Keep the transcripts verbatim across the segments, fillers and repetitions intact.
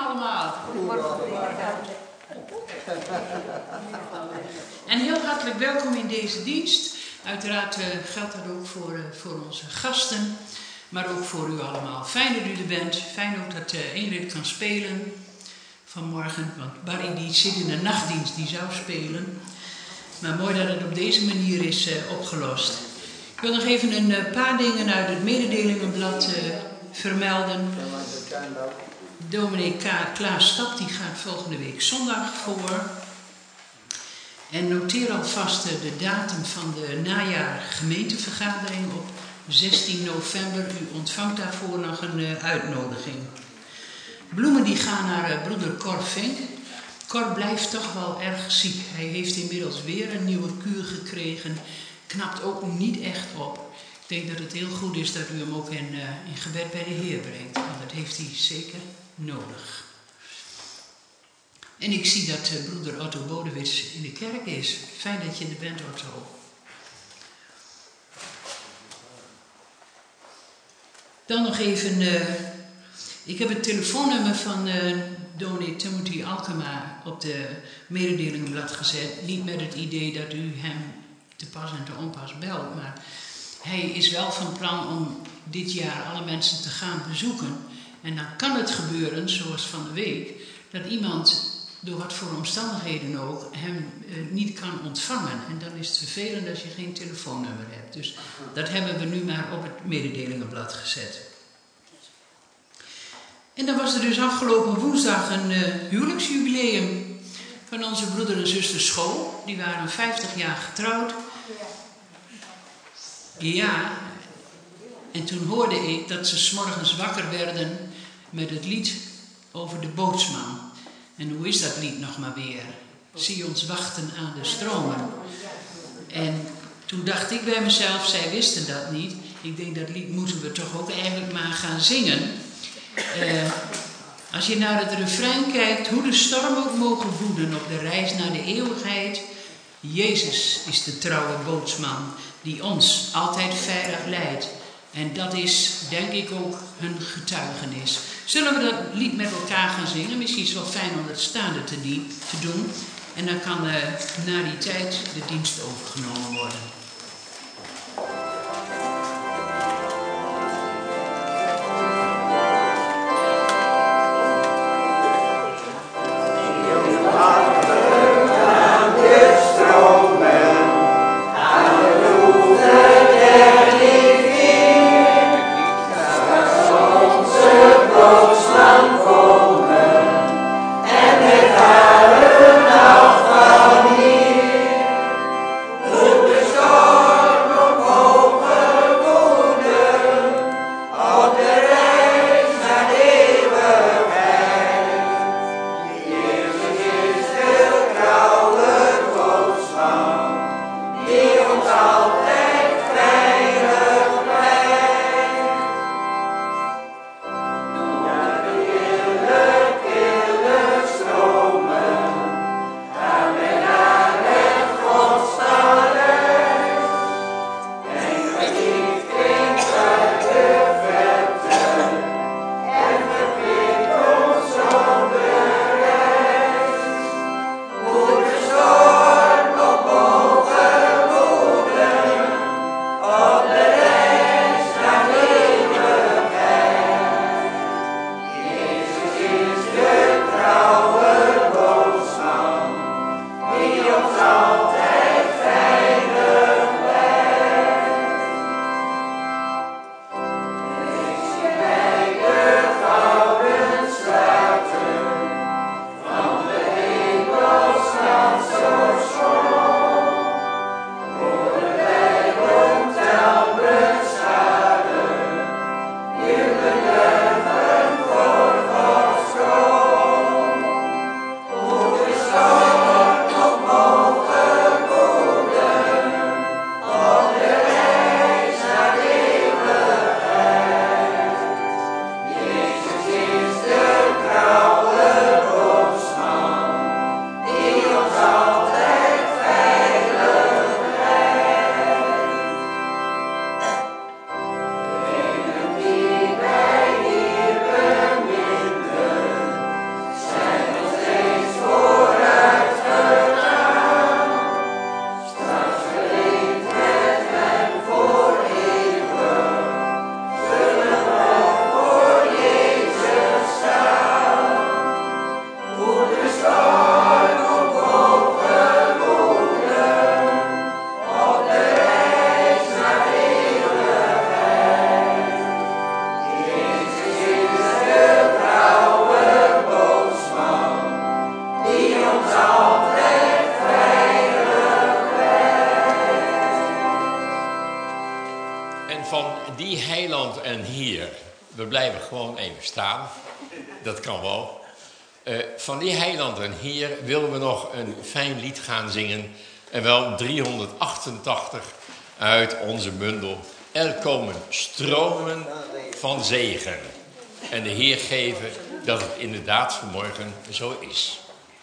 allemaal. En heel hartelijk welkom in deze dienst. Uiteraard uh, geldt dat ook voor, uh, voor onze gasten, maar ook voor u allemaal. Fijn dat u er bent. Fijn ook dat uh, Ingrid kan spelen vanmorgen, want Barry die zit in de nachtdienst, die zou spelen. Maar mooi dat het op deze manier is uh, opgelost. Ik wil nog even een uh, paar dingen uit het mededelingenblad uh, vermelden. Dominee K. Klaas Stap die gaat volgende week zondag voor. En noteer alvast uh, de datum van de najaar gemeentevergadering op zestien november. U ontvangt daarvoor nog een uh, uitnodiging. Bloemen die gaan naar uh, broeder Cor Vink. Cor blijft toch wel erg ziek. Hij heeft inmiddels weer een nieuwe kuur gekregen. Knapt ook niet echt op. Ik denk dat het heel goed is dat u hem ook in, uh, in gebed bij de Heer brengt. Want dat heeft hij zeker nodig. En ik zie dat uh, broeder Otto Bodewits in de kerk is. Fijn dat je er bent, Otto. Dan nog even... Uh, ik heb het telefoonnummer van... Uh, dominee Timothy Alkema op de mededelingenblad gezet. Niet met het idee dat u hem te pas en te onpas belt, maar hij is wel van plan om dit jaar alle mensen te gaan bezoeken. En dan kan het gebeuren, zoals van de week, dat iemand, door wat voor omstandigheden ook, hem eh, niet kan ontvangen. En dan is het vervelend als je geen telefoonnummer hebt. Dus dat hebben we nu maar op het mededelingenblad gezet. En dan was er dus afgelopen woensdag een uh, huwelijksjubileum van onze broeder en zuster School. Die waren vijftig jaar getrouwd. Ja, en toen hoorde ik dat ze 's morgens wakker werden met het lied over de bootsman. En hoe is dat lied nog maar weer? Zie ons wachten aan de stromen. En toen dacht ik bij mezelf, zij wisten dat niet. Ik denk dat lied moeten we toch ook eigenlijk maar gaan zingen. Uh, als je naar het refrein kijkt, hoe de storm ook mogen woeden op de reis naar de eeuwigheid. Jezus is de trouwe bootsman die ons altijd veilig leidt. En dat is, denk ik, ook hun getuigenis. Zullen we dat lied met elkaar gaan zingen? Misschien is het wel fijn om het staande te, die, te doen. En dan kan uh, na die tijd de dienst overgenomen worden. Stop! we blijven gewoon even staan. Dat kan wel. Uh, van die heiland en Heer willen we nog een fijn lied gaan zingen. En wel driehonderdachtentachtig uit onze bundel. Er komen stromen van zegen. En de Heer geven dat het inderdaad vanmorgen zo is.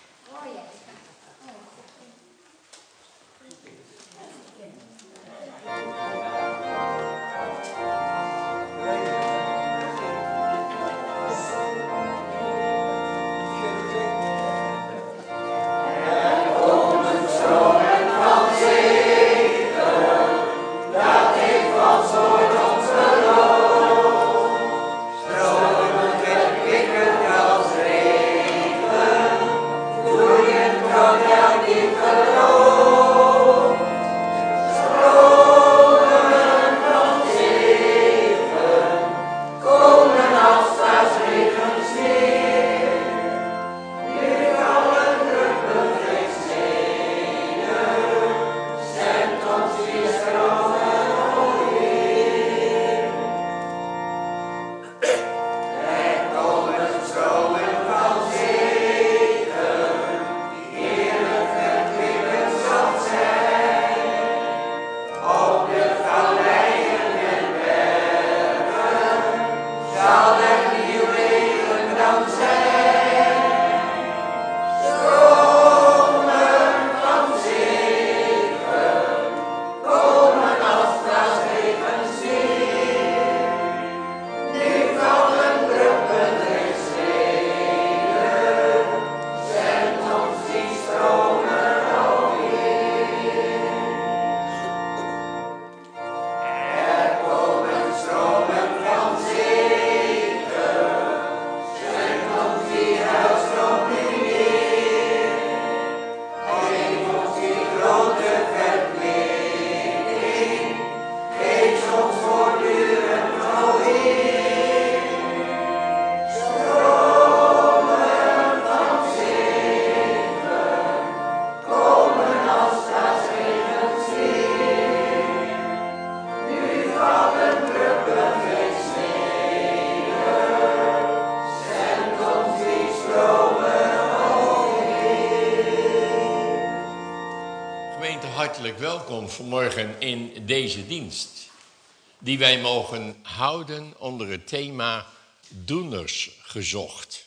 Hartelijk welkom vanmorgen in deze dienst, die wij mogen houden onder het thema Doeners gezocht.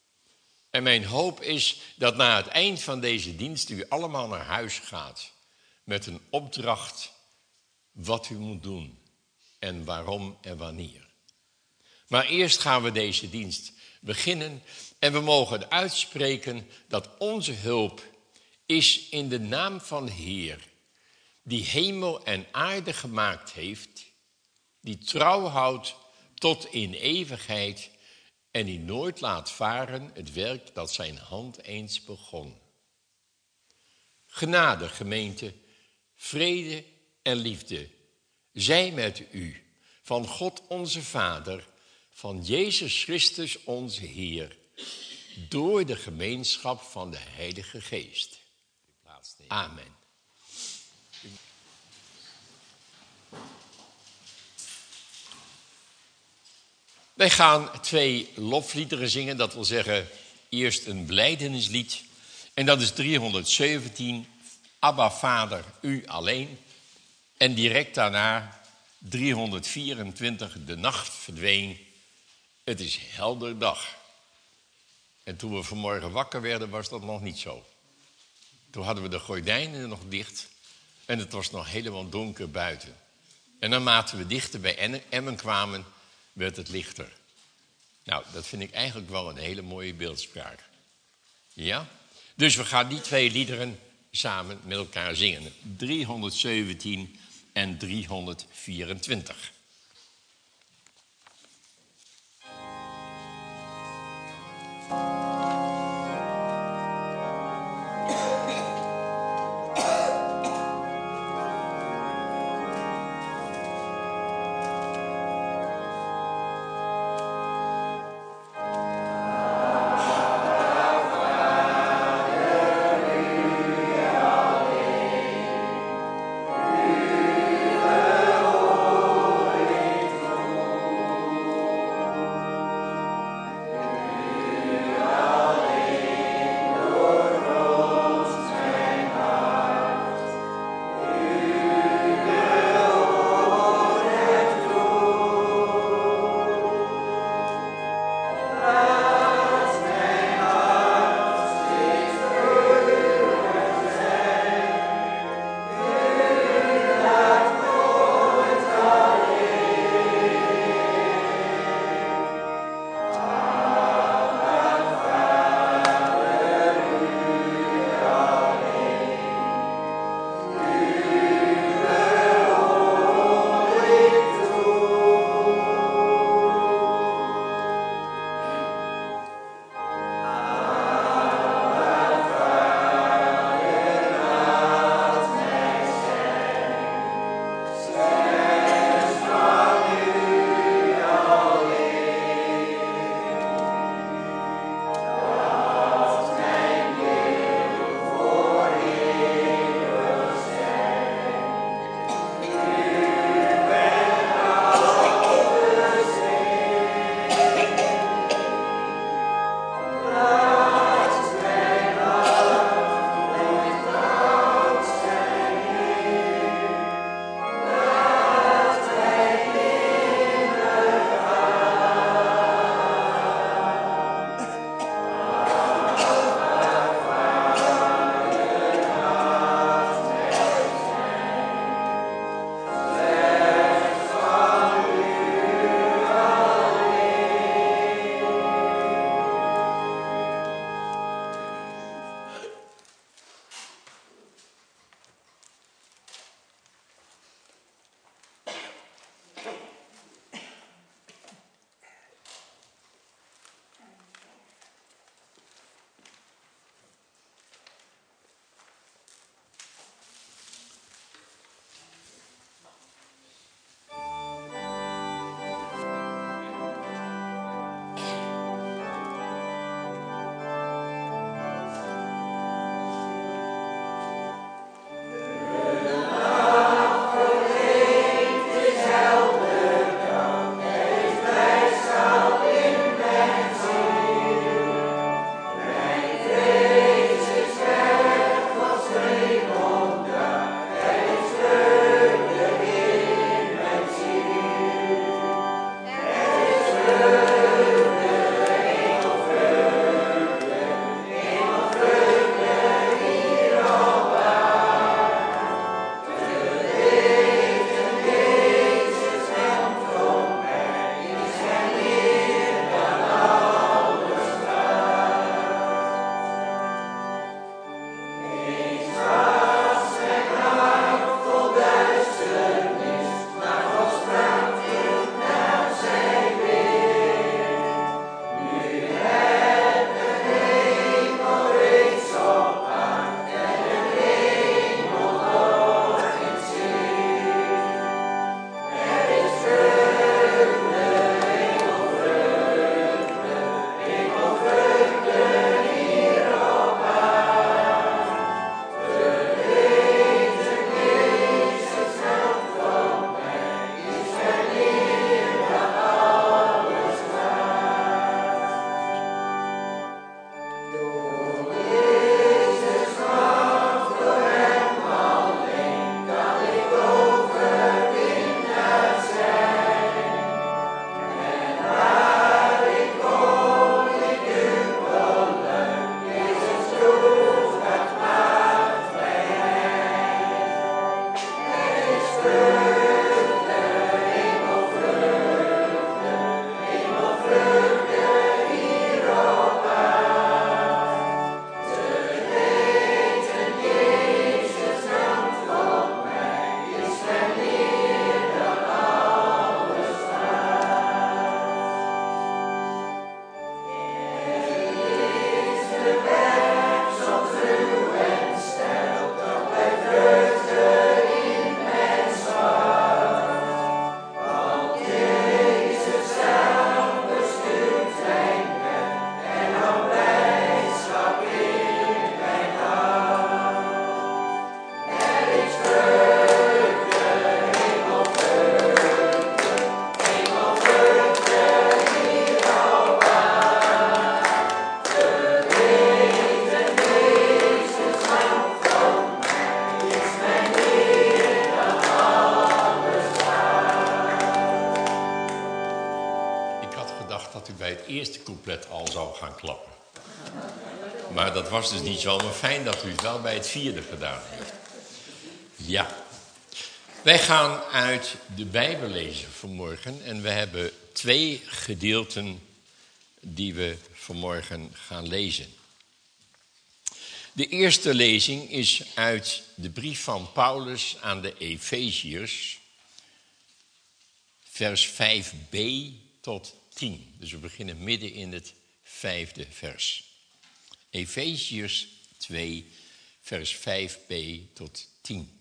En mijn hoop is dat na het eind van deze dienst u allemaal naar huis gaat met een opdracht wat u moet doen en waarom en wanneer. Maar eerst gaan we deze dienst beginnen en we mogen uitspreken dat onze hulp is in de naam van de Heer, die hemel en aarde gemaakt heeft, die trouw houdt tot in eeuwigheid en die nooit laat varen het werk dat zijn hand eens begon. Genade, gemeente, vrede en liefde, zij met u, van God onze Vader, van Jezus Christus onze Heer, door de gemeenschap van de Heilige Geest. Amen. Wij gaan twee lofliederen zingen, dat wil zeggen eerst een belijdenislied. En dat is driehonderdzeventien, Abba Vader, u alleen. En direct daarna driehonderdvierentwintig, de nacht verdween, het is helder dag. En toen we vanmorgen wakker werden was dat nog niet zo. Toen hadden we de gordijnen nog dicht en het was nog helemaal donker buiten. En naarmate we dichter bij Emmen kwamen, werd het lichter. Nou, dat vind ik eigenlijk wel een hele mooie beeldspraak. Ja? Dus we gaan die twee liederen samen met elkaar zingen. driehonderdzeventien en driehonderdvierentwintig. U eerste couplet al zou gaan klappen. Maar dat was dus niet zo. Maar fijn dat u het wel bij het vierde gedaan heeft. Ja. Wij gaan uit de Bijbel lezen vanmorgen. En we hebben twee gedeelten die we vanmorgen gaan lezen. De eerste lezing is uit de brief van Paulus aan de Efeziërs, vers vijf b tot tien. Dus we beginnen midden in het vijfde vers. Efeziërs twee, vers vijf b tot tien.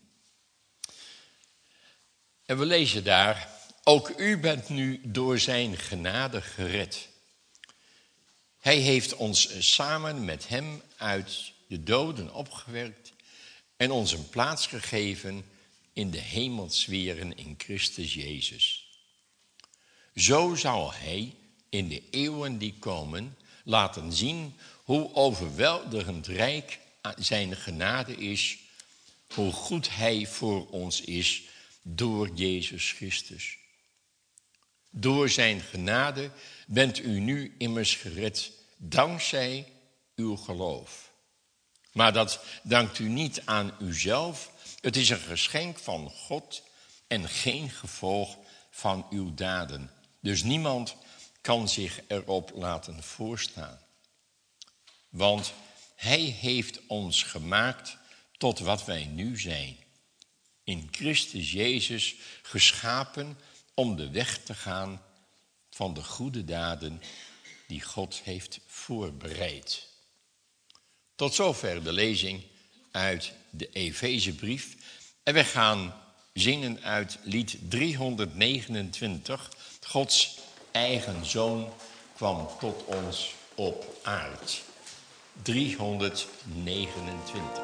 En we lezen daar: ook u bent nu door zijn genade gered. Hij heeft ons samen met hem uit de doden opgewekt en ons een plaats gegeven in de hemelsferen in Christus Jezus. Zo zal hij in de eeuwen die komen laten zien hoe overweldigend rijk zijn genade is, hoe goed hij voor ons is door Jezus Christus. Door zijn genade bent u nu immers gered, dankzij uw geloof. Maar dat dankt u niet aan uzelf. Het is een geschenk van God en geen gevolg van uw daden. Dus niemand kan zich erop laten voorstaan. Want hij heeft ons gemaakt tot wat wij nu zijn. In Christus Jezus geschapen om de weg te gaan van de goede daden die God heeft voorbereid. Tot zover de lezing uit de Efezebrief. En we gaan zingen uit lied driehonderdnegenentwintig. Gods eigen Zoon kwam tot ons op aard. driehonderdnegenentwintig.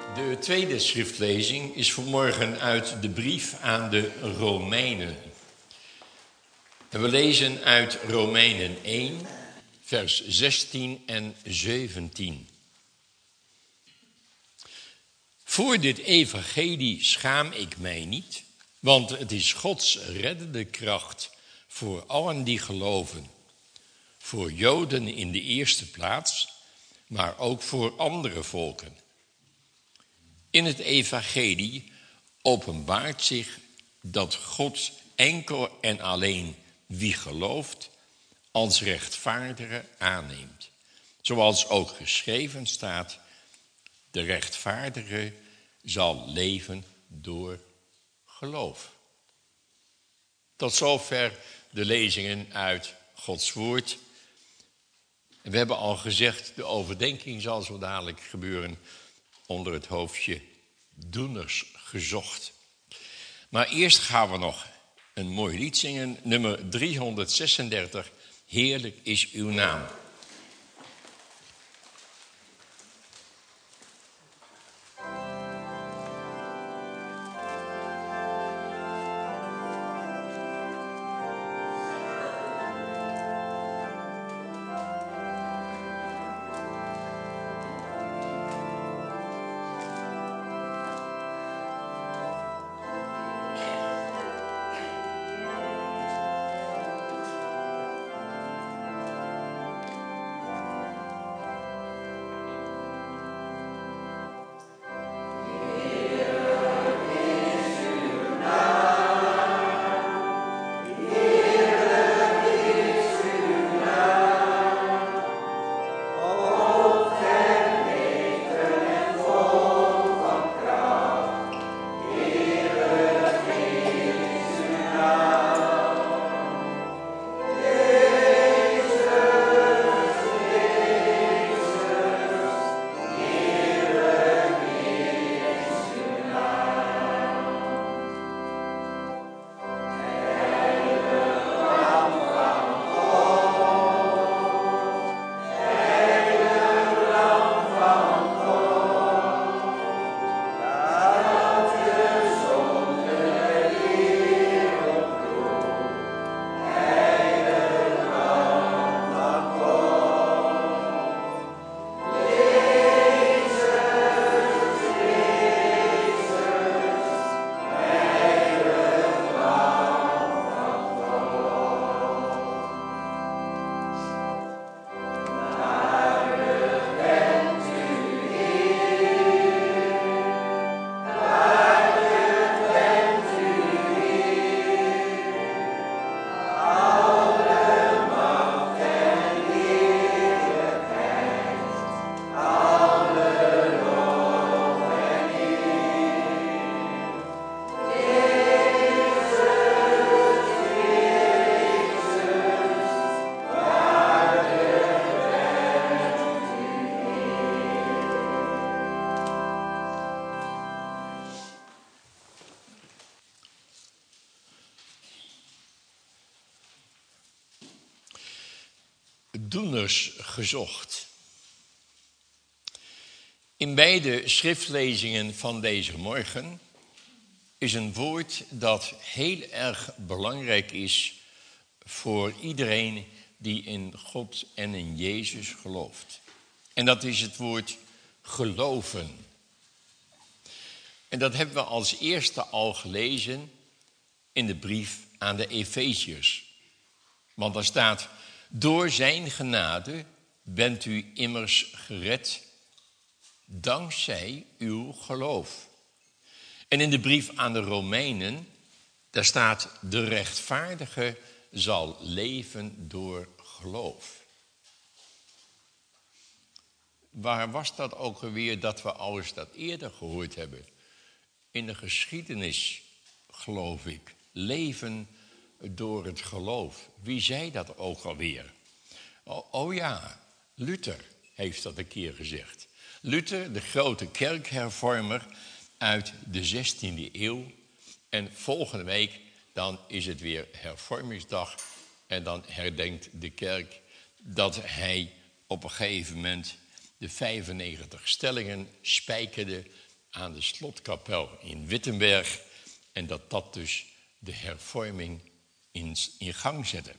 De tweede schriftlezing is vanmorgen uit de brief aan de Romeinen. En we lezen uit Romeinen één, vers zestien en zeventien. Voor dit evangelie schaam ik mij niet, want het is Gods reddende kracht voor allen die geloven. Voor Joden in de eerste plaats, maar ook voor andere volken. In het evangelie openbaart zich dat God enkel en alleen wie gelooft als rechtvaardige aanneemt. Zoals ook geschreven staat, de rechtvaardige zal leven door geloof. Tot zover de lezingen uit Gods woord. We hebben al gezegd, de overdenking zal zo dadelijk gebeuren onder het hoofdje doeners gezocht. Maar eerst gaan we nog een mooi lied zingen, nummer driehonderdzesendertig, Heerlijk is uw naam. Doeners gezocht. In beide schriftlezingen van deze morgen is een woord dat heel erg belangrijk is voor iedereen die in God en in Jezus gelooft. En dat is het woord geloven. En dat hebben we als eerste al gelezen in de brief aan de Efeziërs. Want daar staat: door zijn genade bent u immers gered, dankzij uw geloof. En in de brief aan de Romeinen, daar staat: de rechtvaardige zal leven door geloof. Waar was dat ook alweer dat we al eens dat eerder gehoord hebben? In de geschiedenis, geloof ik. Leven door het geloof. Wie zei dat ook alweer? Oh, oh ja, Luther heeft dat een keer gezegd. Luther, de grote kerkhervormer uit de zestiende eeuw. En volgende week dan is het weer hervormingsdag. En dan herdenkt de kerk dat hij op een gegeven moment de vijfennegentig stellingen spijkerde aan de slotkapel in Wittenberg. En dat dat dus de hervorming in, in gang zette.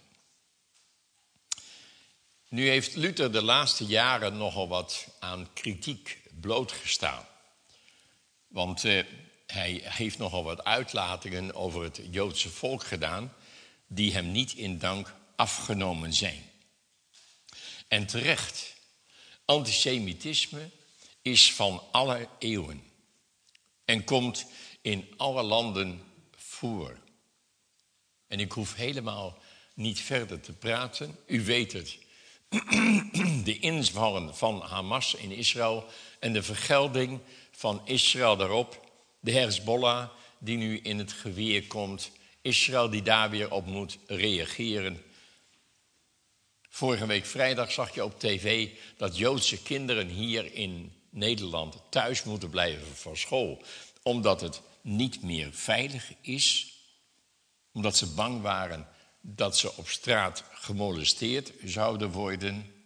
Nu heeft Luther de laatste jaren nogal wat aan kritiek blootgestaan. Want uh, hij heeft nogal wat uitlatingen over het Joodse volk gedaan die hem niet in dank afgenomen zijn. En terecht, antisemitisme is van alle eeuwen en komt in alle landen voor. En ik hoef helemaal niet verder te praten. U weet het. De invallen van Hamas in Israël en de vergelding van Israël daarop. De Hezbollah die nu in het geweer komt. Israël die daar weer op moet reageren. Vorige week vrijdag zag je op tv dat Joodse kinderen hier in Nederland thuis moeten blijven van school. Omdat het niet meer veilig is. Omdat ze bang waren dat ze op straat gemolesteerd zouden worden.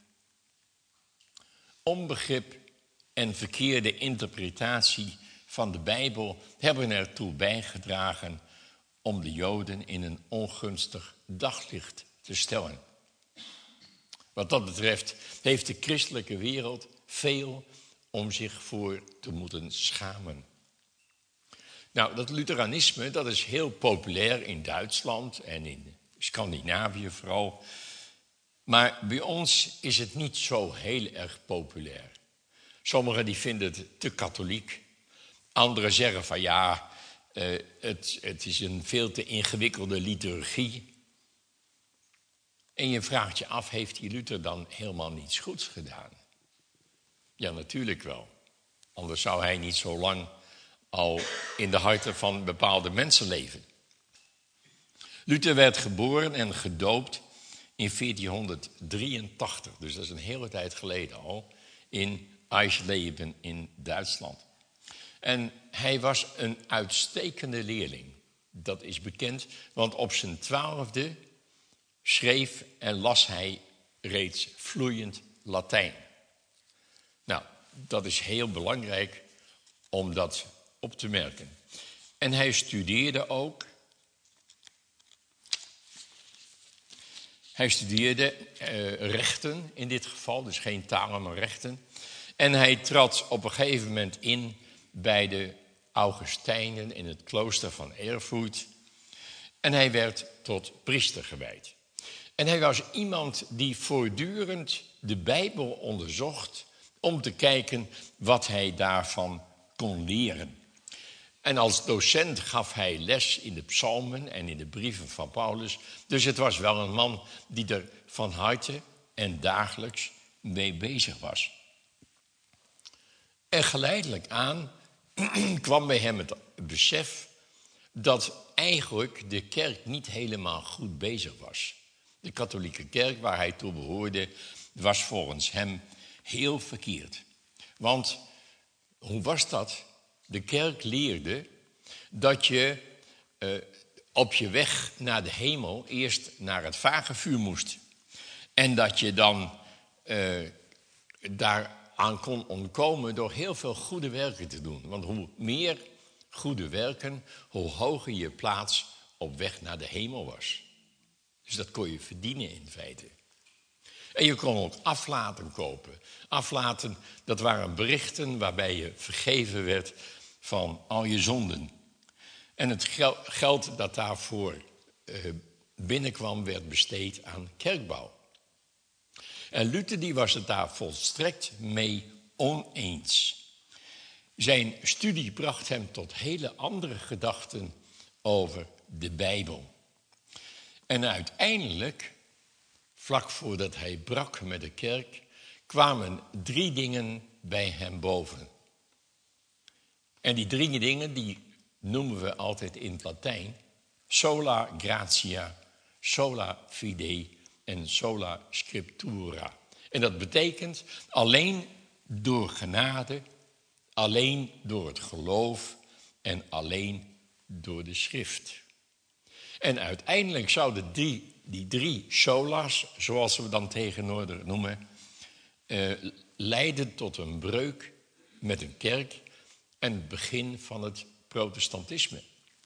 Onbegrip en verkeerde interpretatie van de Bijbel hebben ertoe bijgedragen om de Joden in een ongunstig daglicht te stellen. Wat dat betreft heeft de christelijke wereld veel om zich voor te moeten schamen. Nou, dat Lutheranisme, dat is heel populair in Duitsland en in Scandinavië vooral. Maar bij ons is het niet zo heel erg populair. Sommigen die vinden het te katholiek. Anderen zeggen van ja, uh, het, het is een veel te ingewikkelde liturgie. En je vraagt je af, heeft die Luther dan helemaal niets goeds gedaan? Ja, natuurlijk wel. Anders zou hij niet zo lang al in de harten van bepaalde mensen leven. Luther werd geboren en gedoopt in veertienhonderddrieëntachtig. Dus dat is een hele tijd geleden al. In Eisleben in Duitsland. En hij was een uitstekende leerling. Dat is bekend, want op zijn twaalfde schreef en las hij reeds vloeiend Latijn. Nou, dat is heel belangrijk om dat op te merken. En hij studeerde ook. Hij studeerde uh, rechten in dit geval, dus geen talen, maar rechten. En hij trad op een gegeven moment in bij de Augustijnen in het klooster van Erfurt. En hij werd tot priester gewijd. En hij was iemand die voortdurend de Bijbel onderzocht om te kijken wat hij daarvan kon leren. En als docent gaf hij les in de psalmen en in de brieven van Paulus. Dus het was wel een man die er van harte en dagelijks mee bezig was. En geleidelijk aan kwam bij hem het besef dat eigenlijk de kerk niet helemaal goed bezig was. De katholieke kerk waar hij toe behoorde was volgens hem heel verkeerd. Want hoe was dat? De kerk leerde dat je uh, op je weg naar de hemel eerst naar het vagevuur moest. En dat je dan uh, daaraan kon ontkomen door heel veel goede werken te doen. Want hoe meer goede werken, hoe hoger je plaats op weg naar de hemel was. Dus dat kon je verdienen in feite. En je kon ook aflaten kopen. Aflaten, dat waren berichten waarbij je vergeven werd van al je zonden. En het geld dat daarvoor uh, binnenkwam werd besteed aan kerkbouw. En Luther die was het daar volstrekt mee oneens. Zijn studie bracht hem tot hele andere gedachten over de Bijbel. En uiteindelijk, vlak voordat hij brak met de kerk, kwamen drie dingen bij hem boven. En die drie dingen die noemen we altijd in het Latijn sola gratia, sola fide en sola scriptura. En dat betekent alleen door genade, alleen door het geloof en alleen door de schrift. En uiteindelijk zouden die, die drie solas, zoals we dan tegenwoordig noemen, uh, leiden tot een breuk met een kerk. en het begin van het protestantisme.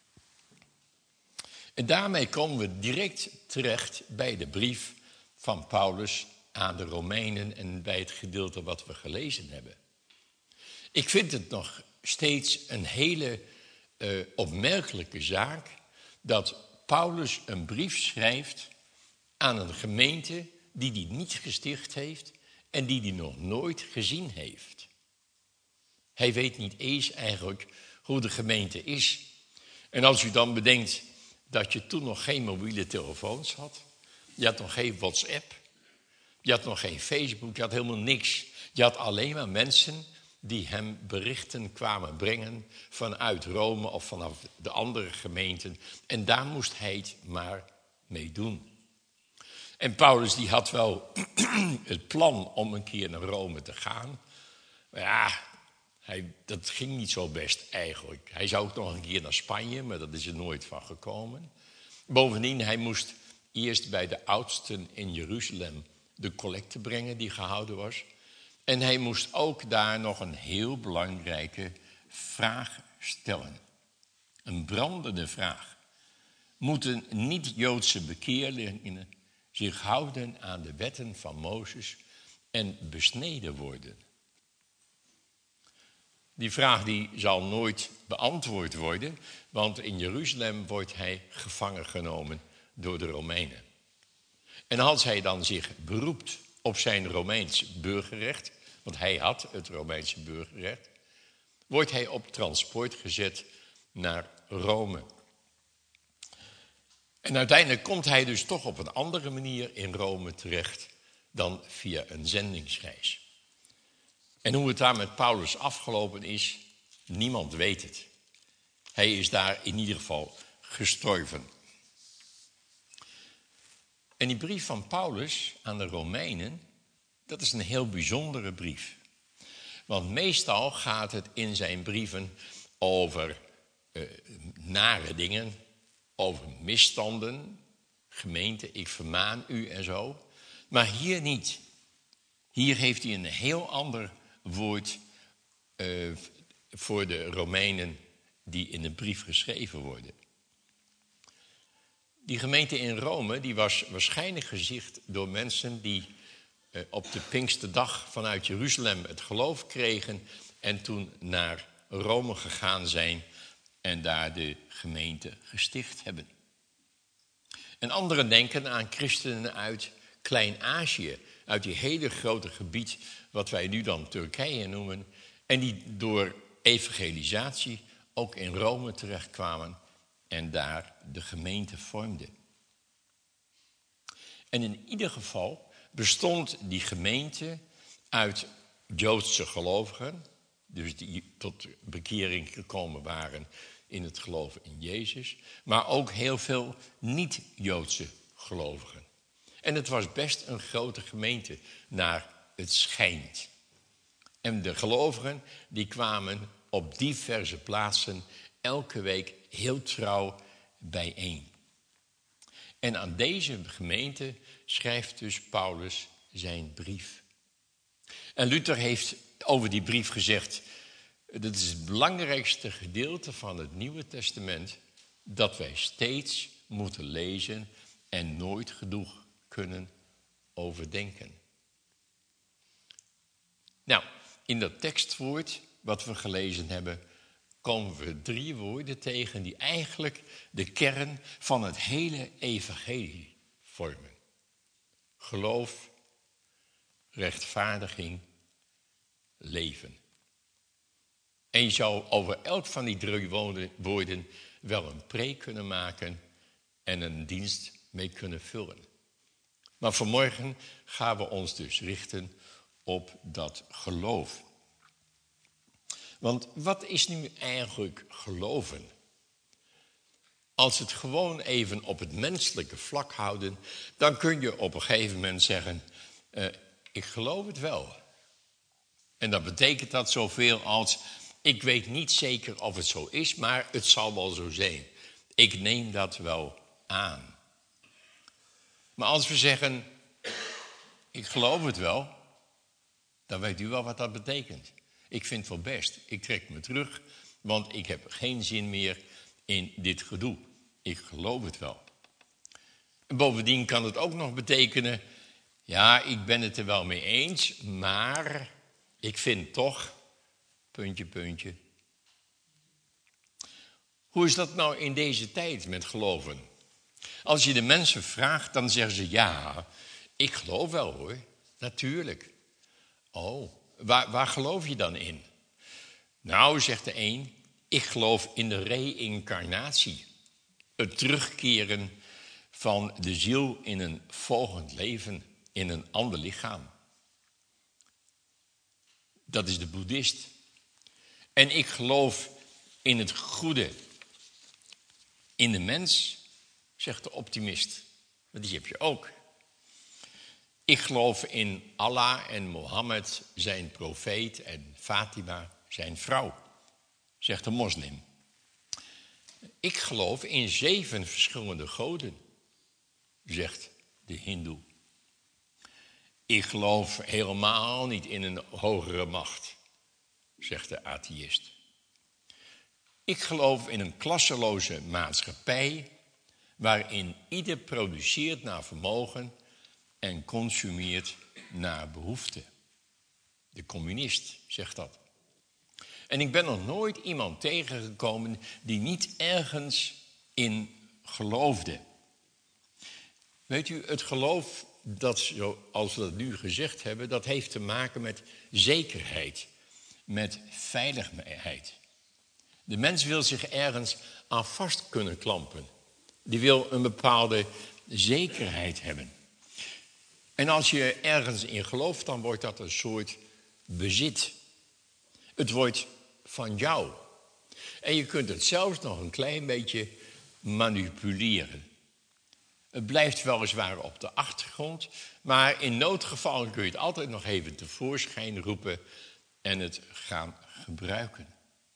En daarmee komen we direct terecht bij de brief van Paulus aan de Romeinen en bij het gedeelte wat we gelezen hebben. Ik vind het nog steeds een hele uh, opmerkelijke zaak dat Paulus een brief schrijft aan een gemeente die hij niet gesticht heeft en die hij nog nooit gezien heeft. Hij weet niet eens eigenlijk hoe de gemeente is. En als u dan bedenkt dat je toen nog geen mobiele telefoons had, je had nog geen WhatsApp, je had nog geen Facebook, je had helemaal niks. Je had alleen maar mensen die hem berichten kwamen brengen vanuit Rome of vanaf de andere gemeenten. En daar moest hij het maar mee doen. En Paulus die had wel het plan om een keer naar Rome te gaan. Maar ja, hij, dat ging niet zo best eigenlijk. Hij zou ook nog een keer naar Spanje, maar dat is er nooit van gekomen. Bovendien, hij moest eerst bij de oudsten in Jeruzalem de collecte brengen die gehouden was. En hij moest ook daar nog een heel belangrijke vraag stellen. Een brandende vraag. Moeten niet-Joodse bekeerlingen zich houden aan de wetten van Mozes en besneden worden? Die vraag die zal nooit beantwoord worden, want in Jeruzalem wordt hij gevangen genomen door de Romeinen. En als hij dan zich beroept op zijn Romeins burgerrecht, want hij had het Romeinse burgerrecht, wordt hij op transport gezet naar Rome. En uiteindelijk komt hij dus toch op een andere manier in Rome terecht dan via een zendingsreis. En hoe het daar met Paulus afgelopen is, niemand weet het. Hij is daar in ieder geval gestorven. En die brief van Paulus aan de Romeinen, dat is een heel bijzondere brief. Want meestal gaat het in zijn brieven over uh, nare dingen, over misstanden, gemeente, ik vermaan u en zo. Maar hier niet. Hier heeft hij een heel ander woord uh, voor de Romeinen die in de brief geschreven worden. Die gemeente in Rome die was waarschijnlijk gezicht door mensen die uh, op de Pinksterdag vanuit Jeruzalem het geloof kregen en toen naar Rome gegaan zijn en daar de gemeente gesticht hebben. En anderen denken aan christenen uit Klein-Azië, uit die hele grote gebied wat wij nu dan Turkije noemen, en die door evangelisatie ook in Rome terechtkwamen en daar de gemeente vormden. En in ieder geval bestond die gemeente uit Joodse gelovigen, dus die tot bekering gekomen waren in het geloven in Jezus, maar ook heel veel niet-Joodse gelovigen. En het was best een grote gemeente, naar het schijnt. En de gelovigen die kwamen op diverse plaatsen elke week heel trouw bijeen. En aan deze gemeente schrijft dus Paulus zijn brief. En Luther heeft over die brief gezegd, dat is het belangrijkste gedeelte van het Nieuwe Testament dat wij steeds moeten lezen en nooit genoeg kunnen overdenken. Nou, in dat tekstwoord wat we gelezen hebben, komen we drie woorden tegen die eigenlijk de kern van het hele evangelie vormen. Geloof, rechtvaardiging, leven. En je zou over elk van die drie woorden wel een preek kunnen maken en een dienst mee kunnen vullen. Maar vanmorgen gaan we ons dus richten op dat geloof. Want wat is nu eigenlijk geloven? Als we het gewoon even op het menselijke vlak houden, dan kun je op een gegeven moment zeggen, uh, ik geloof het wel. En dan betekent dat zoveel als, ik weet niet zeker of het zo is, maar het zal wel zo zijn. Ik neem dat wel aan. Maar als we zeggen, ik geloof het wel, dan weet u wel wat dat betekent. Ik vind het wel best. Ik trek me terug, want ik heb geen zin meer in dit gedoe. Ik geloof het wel. En bovendien kan het ook nog betekenen, ja, ik ben het er wel mee eens, maar ik vind toch, puntje, puntje. Hoe is dat nou in deze tijd met geloven? Als je de mensen vraagt, dan zeggen ze, ja, ik geloof wel hoor, natuurlijk. Oh, waar, waar geloof je dan in? Nou, zegt de een, ik geloof in de reïncarnatie. Het terugkeren van de ziel in een volgend leven, in een ander lichaam. Dat is de boeddhist. En ik geloof in het goede, in de mens, zegt de optimist. Want die heb je ook. Ik geloof in Allah en Mohammed, zijn profeet, en Fatima, zijn vrouw, zegt de moslim. Ik geloof in zeven verschillende goden, zegt de hindoe. Ik geloof helemaal niet in een hogere macht, zegt de atheïst. Ik geloof in een klasseloze maatschappij waarin ieder produceert naar vermogen en consumeert naar behoefte. De communist zegt dat. En ik ben nog nooit iemand tegengekomen die niet ergens in geloofde. Weet u, het geloof, dat, zoals we dat nu gezegd hebben, dat heeft te maken met zekerheid, met veiligheid. De mens wil zich ergens aan vast kunnen klampen. Die wil een bepaalde zekerheid hebben. En als je ergens in gelooft, dan wordt dat een soort bezit. Het wordt van jou. En je kunt het zelfs nog een klein beetje manipuleren. Het blijft weliswaar op de achtergrond, maar in noodgevallen kun je het altijd nog even tevoorschijn roepen en het gaan gebruiken.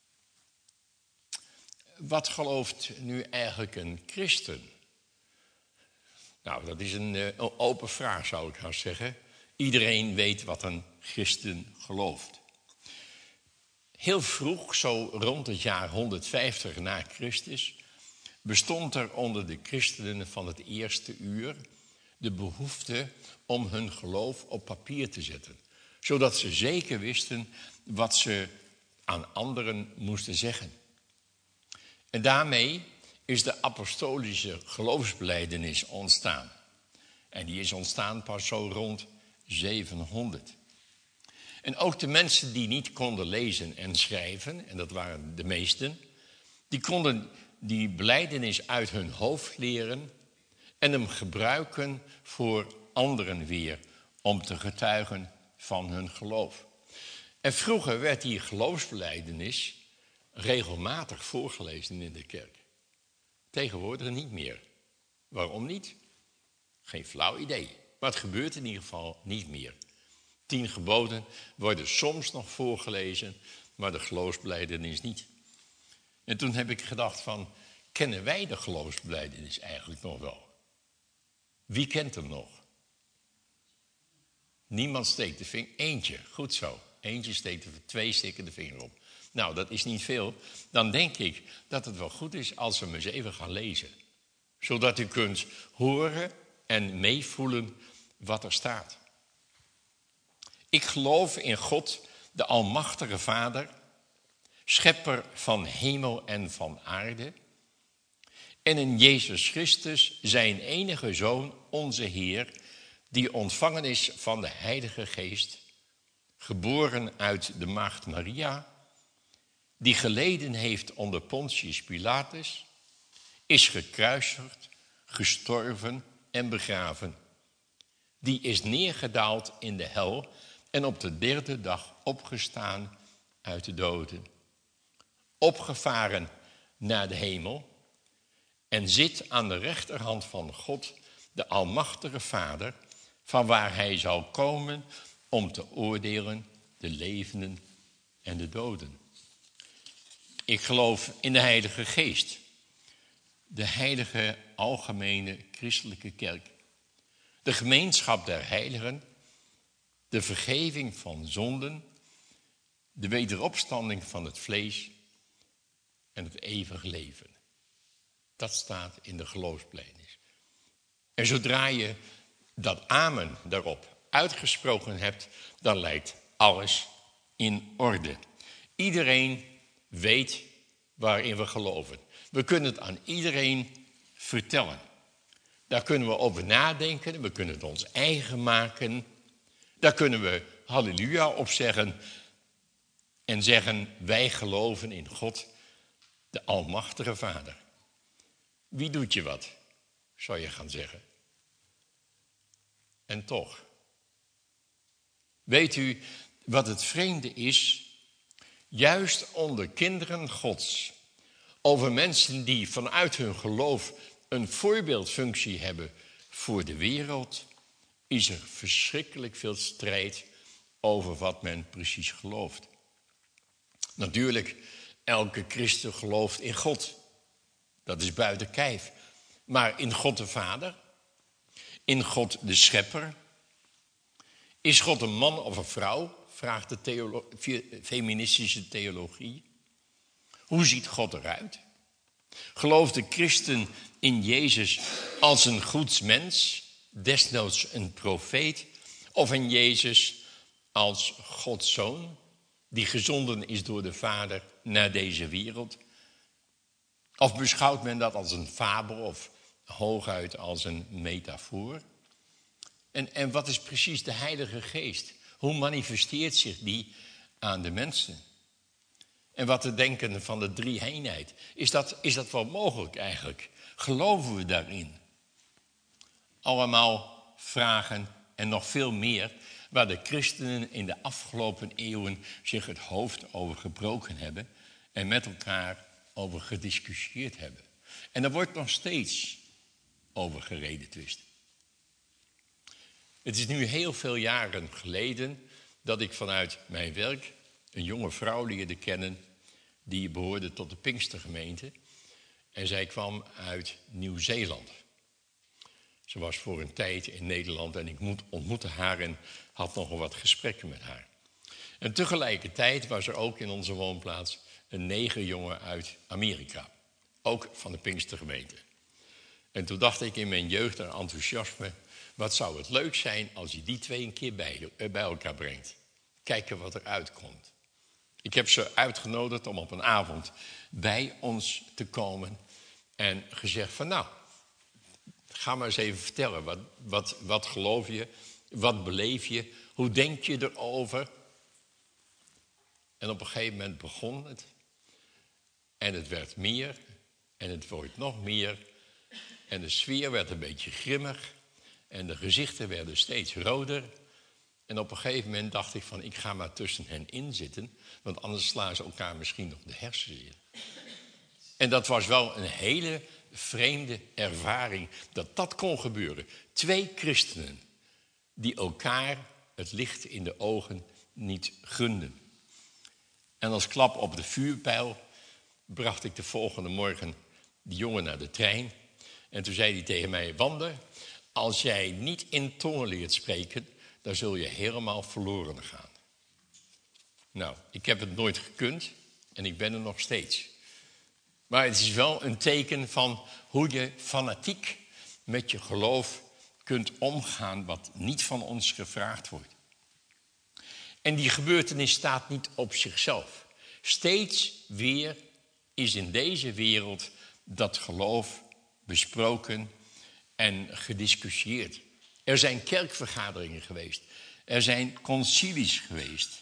Wat gelooft nu eigenlijk een christen? Nou, dat is een, uh, een open vraag, zou ik gaan zeggen. Iedereen weet wat een christen gelooft. Heel vroeg, zo rond het jaar honderdvijftig na Christus, bestond er onder de christenen van het eerste uur de behoefte om hun geloof op papier te zetten. Zodat ze zeker wisten wat ze aan anderen moesten zeggen. En daarmee is de apostolische geloofsbelijdenis ontstaan. En die is ontstaan pas zo rond zevenhonderd. En ook de mensen die niet konden lezen en schrijven, en dat waren de meesten, die konden die belijdenis uit hun hoofd leren en hem gebruiken voor anderen weer, om te getuigen van hun geloof. En vroeger werd die geloofsbelijdenis regelmatig voorgelezen in de kerk. Tegenwoordig niet meer. Waarom niet? Geen flauw idee. Maar het gebeurt in ieder geval niet meer. Tien geboden worden soms nog voorgelezen, maar de geloofsbelijdenis niet. En toen heb ik gedacht van, kennen wij de geloofsbelijdenis eigenlijk nog wel? Wie kent hem nog? Niemand steekt de vinger. Eentje, goed zo. Eentje steekt de, twee steken de vinger op. Nou, dat is niet veel. Dan denk ik dat het wel goed is als we hem eens even gaan lezen. Zodat u kunt horen en meevoelen wat er staat. Ik geloof in God, de Almachtige Vader, schepper van hemel en van aarde. En in Jezus Christus, zijn enige Zoon, onze Heer, die ontvangen is van de Heilige Geest, geboren uit de Maagd Maria, die geleden heeft onder Pontius Pilatus, is gekruisigd, gestorven en begraven. Die is neergedaald in de hel en op de derde dag opgestaan uit de doden. Opgevaren naar de hemel en zit aan de rechterhand van God, de Almachtige Vader, van waar hij zal komen om te oordelen de levenden en de doden. Ik geloof in de Heilige Geest, de heilige algemene christelijke kerk, de gemeenschap der heiligen, de vergeving van zonden, de wederopstanding van het vlees en het eeuwig leven. Dat staat in de geloofsbelijdenis. En zodra je dat amen daarop uitgesproken hebt, dan lijkt alles in orde. Iedereen weet waarin we geloven. We kunnen het aan iedereen vertellen. Daar kunnen we over nadenken, we kunnen het ons eigen maken. Daar kunnen we halleluja op zeggen en zeggen, wij geloven in God, de Almachtige Vader. Wie doet je wat, zou je gaan zeggen. En toch, weet u wat het vreemde is? Juist onder kinderen Gods, over mensen die vanuit hun geloof een voorbeeldfunctie hebben voor de wereld, is er verschrikkelijk veel strijd over wat men precies gelooft. Natuurlijk, elke christen gelooft in God. Dat is buiten kijf. Maar in God de Vader? In God de Schepper? Is God een man of een vrouw? Vraagt de theolo- feministische theologie. Hoe ziet God eruit? Gelooft de christen in Jezus als een goed mens, desnoods een profeet, of in Jezus als Gods zoon, die gezonden is door de Vader naar deze wereld? Of beschouwt men dat als een fabel of hooguit als een metafoor? En, en wat is precies de Heilige Geest? Hoe manifesteert zich die aan de mensen? En wat te denken van de drie-eenheid? Is dat, is dat wel mogelijk eigenlijk? Geloven we daarin? Allemaal vragen en nog veel meer waar de christenen in de afgelopen eeuwen zich het hoofd over gebroken hebben en met elkaar over gediscussieerd hebben. En er wordt nog steeds over geredetwist. Het is nu heel veel jaren geleden dat ik vanuit mijn werk een jonge vrouw leerde kennen die behoorde tot de Pinkstergemeente. En zij kwam uit Nieuw-Zeeland. Ze was voor een tijd in Nederland en ik ontmoette haar en had nogal wat gesprekken met haar. En tegelijkertijd was er ook in onze woonplaats een negerjongen uit Amerika. Ook van de Pinkstergemeente. En toen dacht ik in mijn jeugd en enthousiasme, wat zou het leuk zijn als je die twee een keer bij, bij elkaar brengt. Kijken wat er uitkomt. Ik heb ze uitgenodigd om op een avond bij ons te komen en gezegd van nou, ga maar eens even vertellen. Wat, wat, wat geloof je? Wat beleef je? Hoe denk je erover? En op een gegeven moment begon het. En het werd meer. En het wordt nog meer. En de sfeer werd een beetje grimmig. En de gezichten werden steeds roder. En op een gegeven moment dacht ik van, ik ga maar tussen hen in zitten. Want anders slaan ze elkaar misschien nog de hersens in. En dat was wel een hele vreemde ervaring dat dat kon gebeuren. Twee christenen die elkaar het licht in de ogen niet gunden. En als klap op de vuurpijl bracht ik de volgende morgen die jongen naar de trein. En toen zei hij tegen mij, Wander, als jij niet in tongen leert spreken, dan zul je helemaal verloren gaan. Nou, ik heb het nooit gekund en ik ben er nog steeds. Maar het is wel een teken van hoe je fanatiek met je geloof kunt omgaan wat niet van ons gevraagd wordt. En die gebeurtenis staat niet op zichzelf. Steeds weer is in deze wereld dat geloof besproken en gediscussieerd. Er zijn kerkvergaderingen geweest. Er zijn concilies geweest.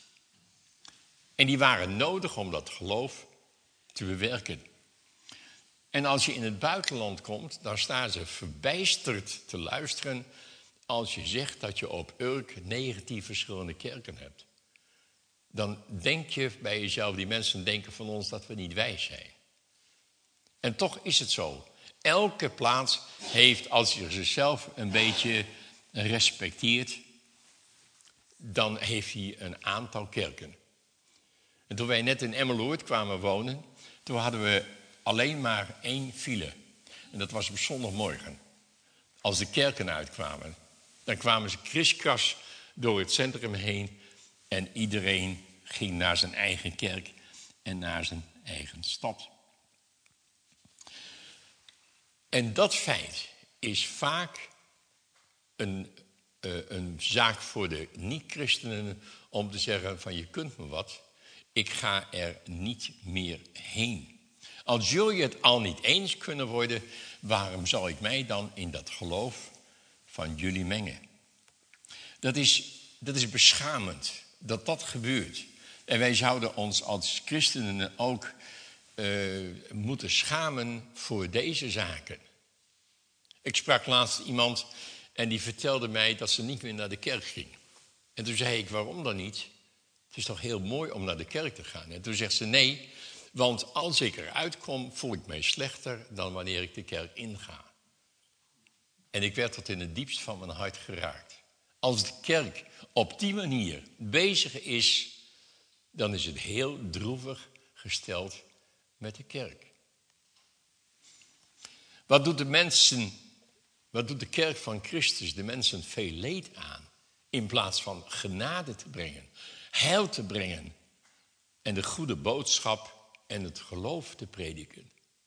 En die waren nodig om dat geloof te bewerken. En als je in het buitenland komt, dan staan ze verbijsterd te luisteren als je zegt dat je op Urk negentien verschillende kerken hebt. Dan denk je bij jezelf, die mensen denken van ons dat we niet wijs zijn. En toch is het zo. Elke plaats heeft, als je zichzelf een beetje respecteert, dan heeft hij een aantal kerken. En toen wij net in Emmeloord kwamen wonen, toen hadden we alleen maar één file. En dat was op zondagmorgen. Als de kerken uitkwamen, dan kwamen ze kriskras door het centrum heen en iedereen ging naar zijn eigen kerk en naar zijn eigen stad. En dat feit is vaak een, uh, een zaak voor de niet-christenen om te zeggen van je kunt me wat, ik ga er niet meer heen. Als jullie het al niet eens kunnen worden, waarom zou ik mij dan in dat geloof van jullie mengen? Dat is, dat is beschamend dat dat gebeurt. En wij zouden ons als christenen ook uh, moeten schamen voor deze zaken. Ik sprak laatst iemand en die vertelde mij dat ze niet meer naar de kerk ging. En toen zei ik, waarom dan niet? Het is toch heel mooi om naar de kerk te gaan. En toen zegt ze, nee, want als ik eruit kom, voel ik mij slechter dan wanneer ik de kerk inga. En ik werd tot in het diepst van mijn hart geraakt. Als de kerk op die manier bezig is, dan is het heel droevig gesteld met de kerk. Wat doet de mensen, wat doet de kerk van Christus de mensen veel leed aan, in plaats van genade te brengen, heil te brengen en de goede boodschap en het geloof te prediken.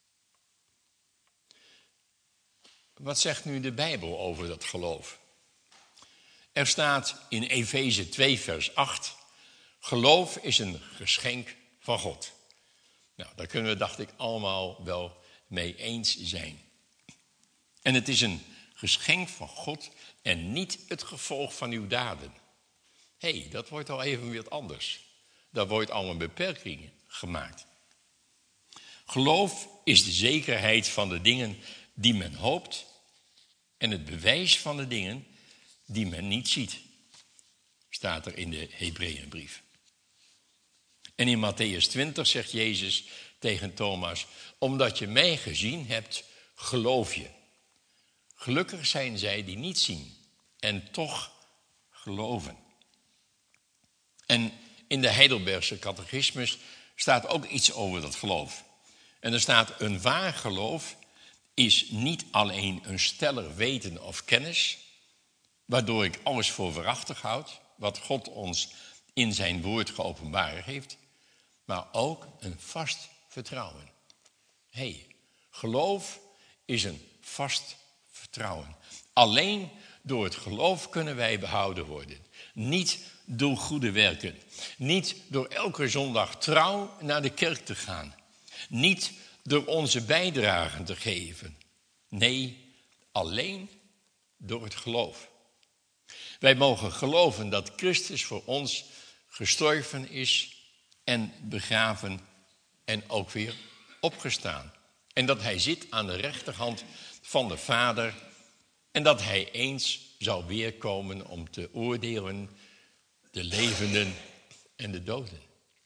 Wat zegt nu de Bijbel over dat geloof? Er staat in Efeze twee vers acht, geloof is een geschenk van God. Nou, daar kunnen we, dacht ik, allemaal wel mee eens zijn. En het is een geschenk van God en niet het gevolg van uw daden. Hé, hey, dat wordt al even weer anders. Daar wordt al een beperking gemaakt. Geloof is de zekerheid van de dingen die men hoopt en het bewijs van de dingen die men niet ziet. Staat er in de Hebreeënbrief. En in Matthäus twintig zegt Jezus tegen Thomas, omdat je mij gezien hebt, geloof je. Gelukkig zijn zij die niet zien en toch geloven. En in de Heidelbergse catechismus staat ook iets over dat geloof. En er staat, een waar geloof is niet alleen een stellig weten of kennis, waardoor ik alles voor waarachtig houd, wat God ons in zijn woord geopenbaard heeft, maar ook een vast vertrouwen. Hé, hey, geloof is een vast vertrouwen. Alleen door het geloof kunnen wij behouden worden. Niet door goede werken. Niet door elke zondag trouw naar de kerk te gaan. Niet door onze bijdragen te geven. Nee, alleen door het geloof. Wij mogen geloven dat Christus voor ons gestorven is en begraven en ook weer opgestaan. En dat hij zit aan de rechterhand van de Vader en dat hij eens zal weerkomen om te oordelen de levenden en de doden.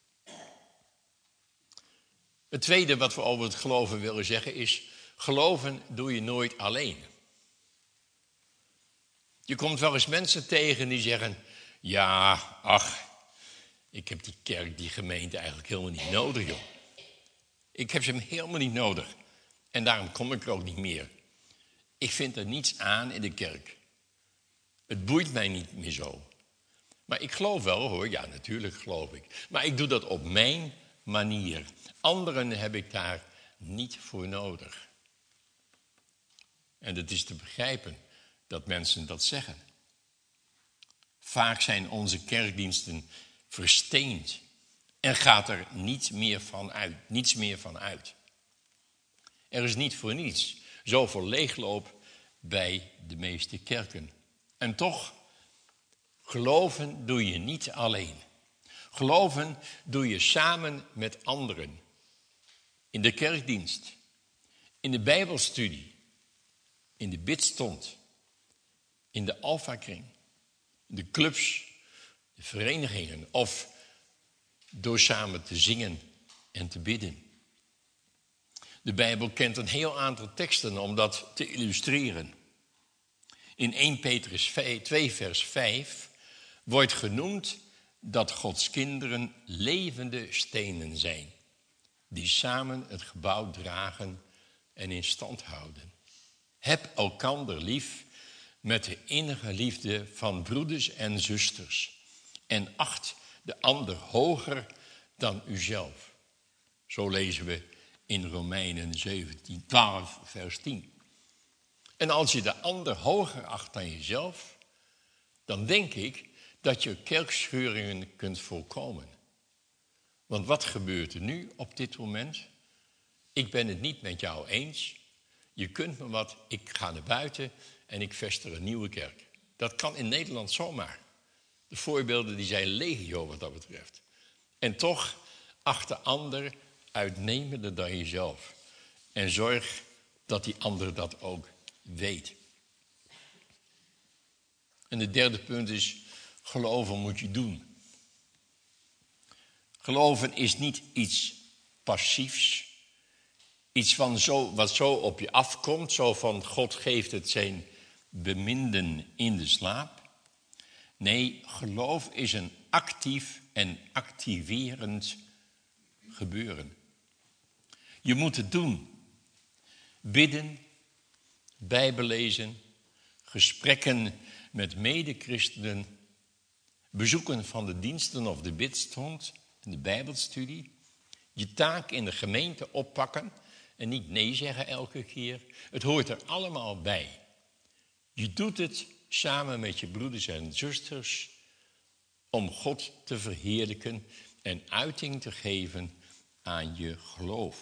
Het tweede wat we over het geloven willen zeggen is, geloven doe je nooit alleen. Je komt wel eens mensen tegen die zeggen, ja, ach, ik heb die kerk, die gemeente eigenlijk helemaal niet nodig, joh. Ik heb ze helemaal niet nodig. En daarom kom ik er ook niet meer. Ik vind er niets aan in de kerk. Het boeit mij niet meer zo. Maar ik geloof wel hoor, ja natuurlijk geloof ik. Maar ik doe dat op mijn manier. Anderen heb ik daar niet voor nodig. En het is te begrijpen dat mensen dat zeggen. Vaak zijn onze kerkdiensten versteend en gaat er niets meer van uit. Niets meer van uit. Er is niet voor niets zoveel leegloop bij de meeste kerken. En toch, geloven doe je niet alleen. Geloven doe je samen met anderen. In de kerkdienst, in de bijbelstudie, in de bidstond, in de alfakring, in de clubs, de verenigingen of door samen te zingen en te bidden. De Bijbel kent een heel aantal teksten om dat te illustreren. In eerste Petrus twee vers vijf wordt genoemd dat Gods kinderen levende stenen zijn, die samen het gebouw dragen en in stand houden. Heb elkander lief met de innige liefde van broeders en zusters en acht de ander hoger dan uzelf. Zo lezen we in Romeinen zeventien, twaalf, vers tien. En als je de ander hoger acht dan jezelf, dan denk ik dat je kerkscheuringen kunt voorkomen. Want wat gebeurt er nu op dit moment? Ik ben het niet met jou eens. Je kunt me wat, ik ga naar buiten en ik vestig een nieuwe kerk. Dat kan in Nederland zomaar. De voorbeelden die zijn legio wat dat betreft. En toch acht de ander uitnemender dan jezelf. En zorg dat die ander dat ook weet. En het derde punt is, geloven moet je doen. Geloven is niet iets passiefs. Iets van zo, wat zo op je afkomt. Zo van God geeft het zijn beminden in de slaap. Nee, geloof is een actief en activerend gebeuren. Je moet het doen. Bidden, Bijbel lezen, gesprekken met medechristenen, bezoeken van de diensten of de bidstond, de Bijbelstudie, je taak in de gemeente oppakken en niet nee zeggen elke keer. Het hoort er allemaal bij. Je doet het samen met je broeders en zusters om God te verheerlijken en uiting te geven aan je geloof.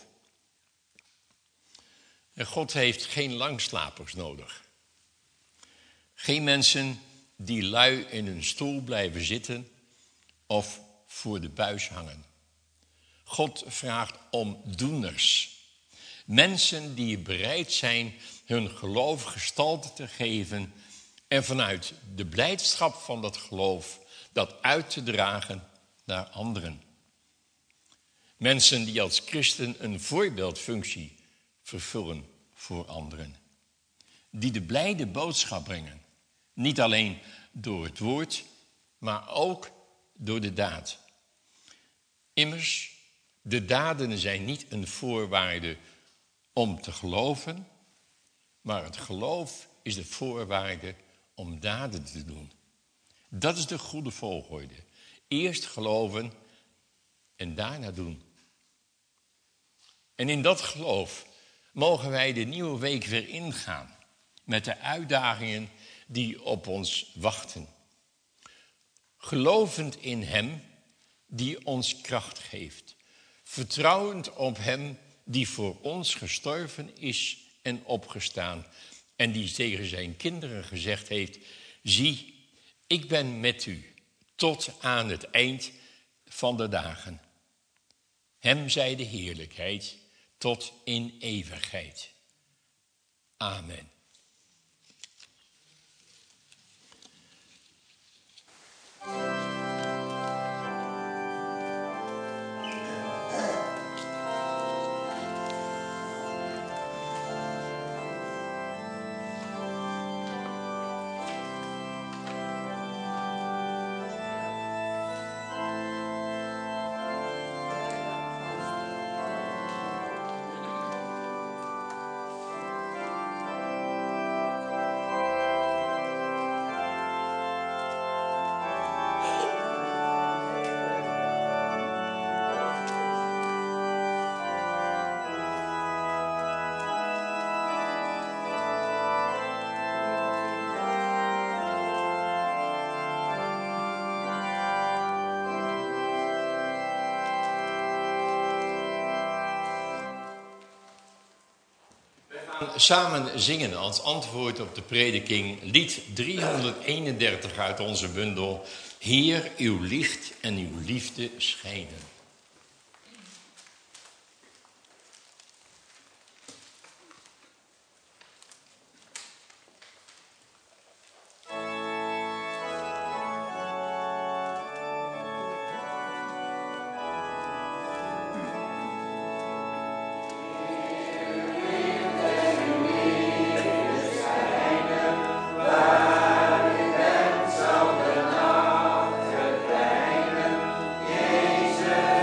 En God heeft geen langslapers nodig. Geen mensen die lui in hun stoel blijven zitten of voor de buis hangen. God vraagt om doeners. Mensen die bereid zijn hun geloof gestalte te geven en vanuit de blijdschap van dat geloof dat uit te dragen naar anderen. Mensen die als christen een voorbeeldfunctie vervullen voor anderen. Die de blijde boodschap brengen. Niet alleen door het woord, maar ook door de daad. Immers, de daden zijn niet een voorwaarde om te geloven, maar het geloof is de voorwaarde om daden te doen. Dat is de goede volgorde. Eerst geloven en daarna doen. En in dat geloof mogen wij de nieuwe week weer ingaan met de uitdagingen die op ons wachten. Gelovend in Hem die ons kracht geeft. Vertrouwend op Hem die voor ons gestorven is en opgestaan. En die tegen zijn kinderen gezegd heeft: zie, ik ben met u tot aan het eind van de dagen. Hem zij de heerlijkheid tot in eeuwigheid. Amen. Samen zingen als antwoord op de prediking lied driehonderdeenendertig uit onze bundel. Heer, uw licht en uw liefde schijnen. Jesus.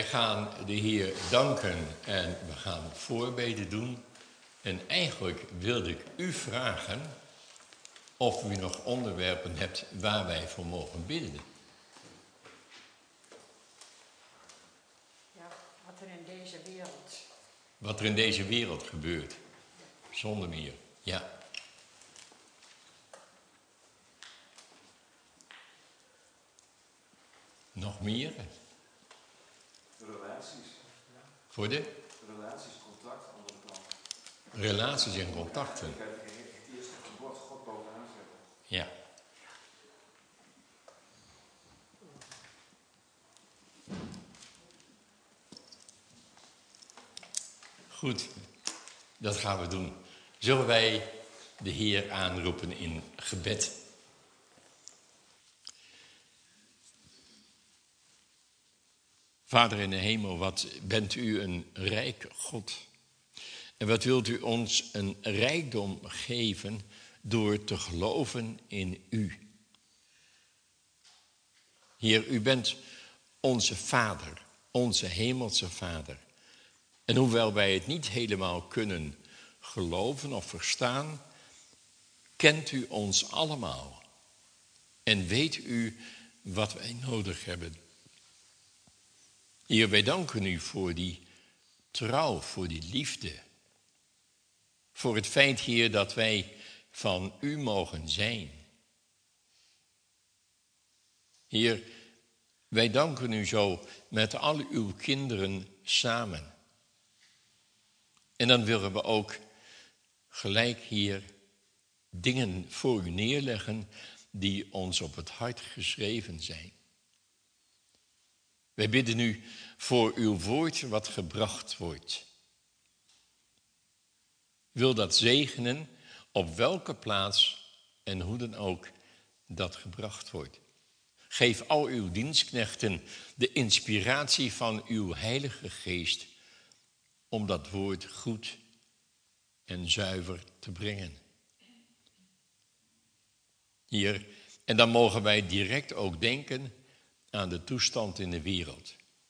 gaan de Heer danken en we gaan voorbeden doen. En eigenlijk wilde ik u vragen of u nog onderwerpen hebt waar wij voor mogen bidden. Ja, wat er in deze wereld... Wat er in deze wereld gebeurt. Zonder meer, ja. Nog meer? Relaties. Voor de? Relaties, contact, andere kant. Relaties en contacten. Ik heb het eerste gebod God bovenaan zetten. Ja. Goed, dat gaan we doen. Zullen wij de Heer aanroepen in gebed? Vader in de hemel, wat bent u een rijk God. En wat wilt u ons een rijkdom geven door te geloven in u. Heer, u bent onze Vader, onze hemelse Vader. En hoewel wij het niet helemaal kunnen geloven of verstaan, kent u ons allemaal. En weet u wat wij nodig hebben. Heer, wij danken u voor die trouw, voor die liefde. Voor het feit, Heer, dat wij van u mogen zijn. Heer, wij danken u zo met al uw kinderen samen. En dan willen we ook gelijk hier dingen voor u neerleggen die ons op het hart geschreven zijn. Wij bidden u voor uw woord wat gebracht wordt. Wil dat zegenen op welke plaats en hoe dan ook dat gebracht wordt. Geef al uw dienstknechten de inspiratie van uw Heilige Geest om dat woord goed en zuiver te brengen. Hier, en dan mogen wij direct ook denken aan de toestand in de wereld.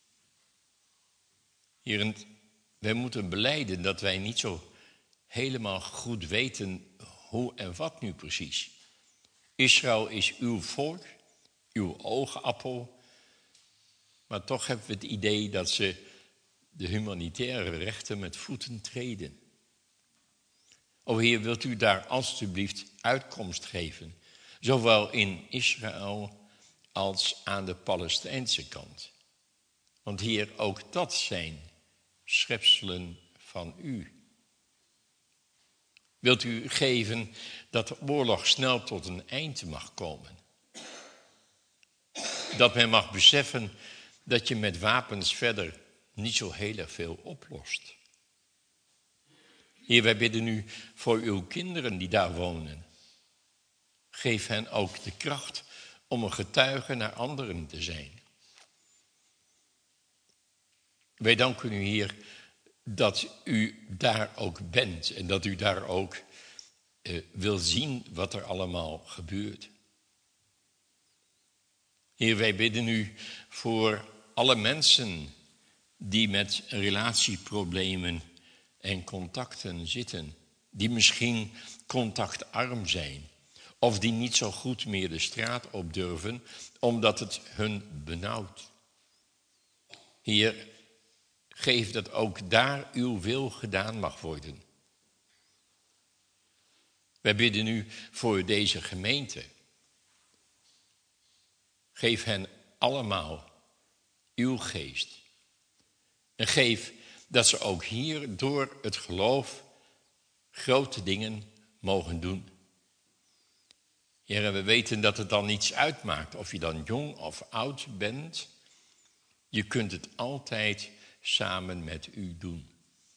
Hier, wij moeten belijden dat wij niet zo helemaal goed weten hoe en wat nu precies. Israël is uw volk, uw oogappel, maar toch hebben we het idee dat ze de humanitaire rechten met voeten treden. O Heer, wilt u daar alstublieft uitkomst geven, zowel in Israël als aan de Palestijnse kant. Want Heer, ook dat zijn schepselen van u. Wilt u geven dat de oorlog snel tot een eind mag komen? Dat men mag beseffen dat je met wapens verder niet zo heel erg veel oplost. Heer, wij bidden u voor uw kinderen die daar wonen. Geef hen ook de kracht om een getuige naar anderen te zijn. Wij danken u, Heer, dat u daar ook bent en dat u daar ook eh, wil zien wat er allemaal gebeurt. Heer, wij bidden u voor alle mensen die met relatieproblemen en contacten zitten, die misschien contactarm zijn of die niet zo goed meer de straat op durven omdat het hun benauwt. Heer, geef dat ook daar uw wil gedaan mag worden. Wij bidden u voor deze gemeente. Geef hen allemaal uw geest. En geef dat ze ook hier door het geloof grote dingen mogen doen. Heer, we weten dat het dan niets uitmaakt of je dan jong of oud bent. Je kunt het altijd samen met u doen.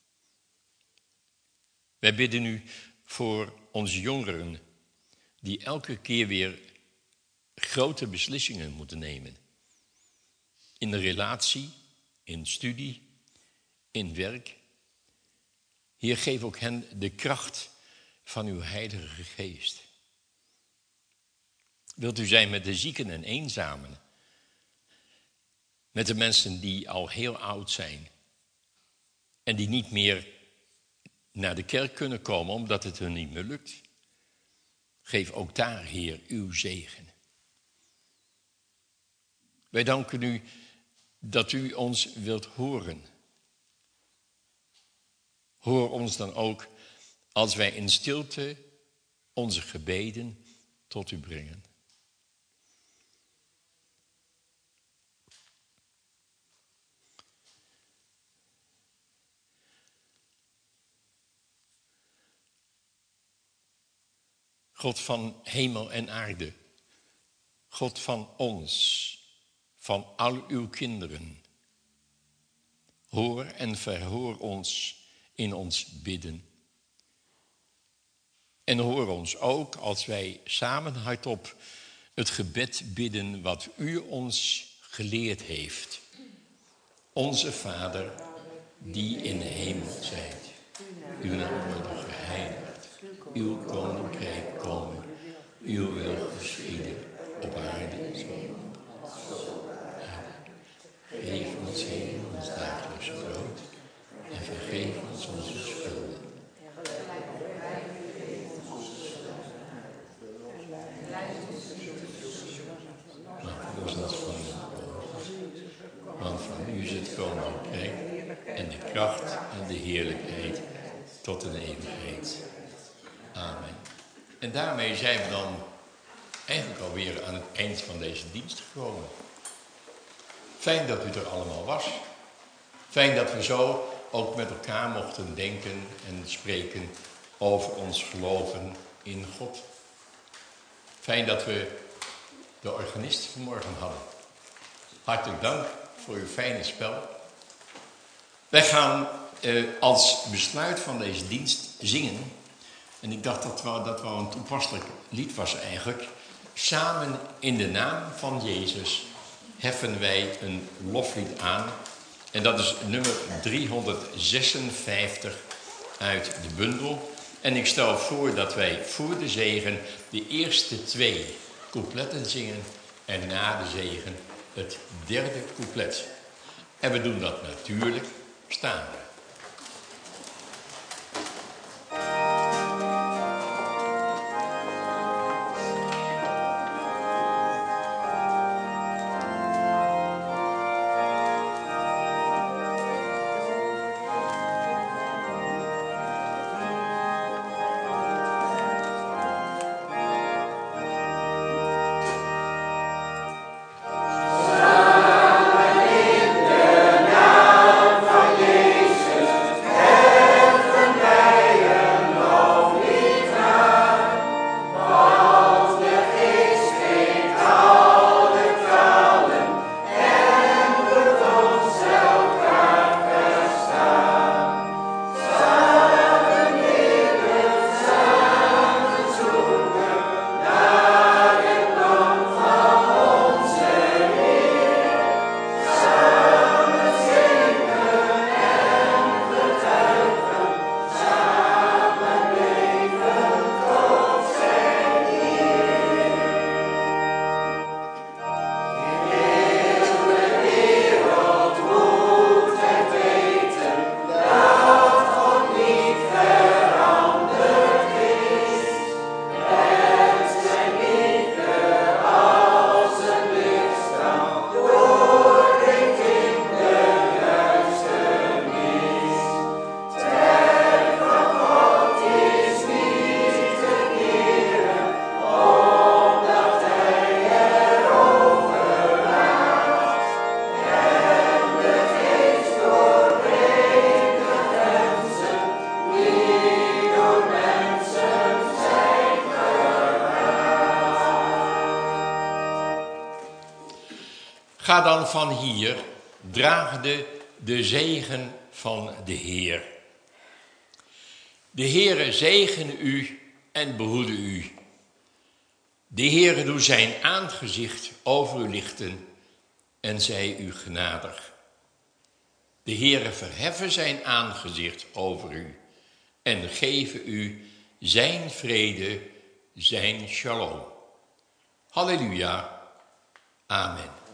Wij bidden u voor onze jongeren die elke keer weer grote beslissingen moeten nemen. In de relatie, in studie, in werk. Heer, geef ook hen de kracht van uw Heilige Geest. Wilt u zijn met de zieken en eenzamen? met de mensen die al heel oud zijn en die niet meer naar de kerk kunnen komen omdat het hun niet meer lukt. Geef ook daar, Heer, uw zegen. Wij danken u dat u ons wilt horen. Hoor ons dan ook als wij in stilte onze gebeden tot u brengen. God van hemel en aarde, God van ons, van al uw kinderen, hoor en verhoor ons in ons bidden. En hoor ons ook als wij samen hardop het gebed bidden wat u ons geleerd heeft. Onze Vader, die in de hemel zijt, uw naam wordt geheiligd, uw koninkrijk komen, uw wil geschieden op aarde zo. Geef ons heden ons dagelijks brood en vergeef ons onze schulden. Maar ons niet van de boze, want van u is het koninkrijk en de kracht en de heerlijkheid tot een eeuwigheid. Amen. En daarmee zijn we dan eigenlijk alweer aan het eind van deze dienst gekomen. Fijn dat u er allemaal was. Fijn dat we zo ook met elkaar mochten denken en spreken over ons geloven in God. Fijn dat we de organist vanmorgen hadden. Hartelijk dank voor uw fijne spel. Wij gaan eh, als besluit van deze dienst zingen. En ik dacht dat wel, dat wel een toepasselijk lied was eigenlijk. Samen in de naam van Jezus heffen wij een loflied aan. En dat is nummer driehonderdzesenvijftig uit de bundel. En ik stel voor dat wij voor de zegen de eerste twee coupletten zingen. En na de zegen het derde couplet. En we doen dat natuurlijk staande. Ga dan van hier, dragende de zegen van de Heer. De Heere zegene u en behoede u. De Heere doe zijn aangezicht over u lichten en zij u genadig. De Heere verheffen zijn aangezicht over u en geven u zijn vrede, zijn shalom. Halleluja. Amen.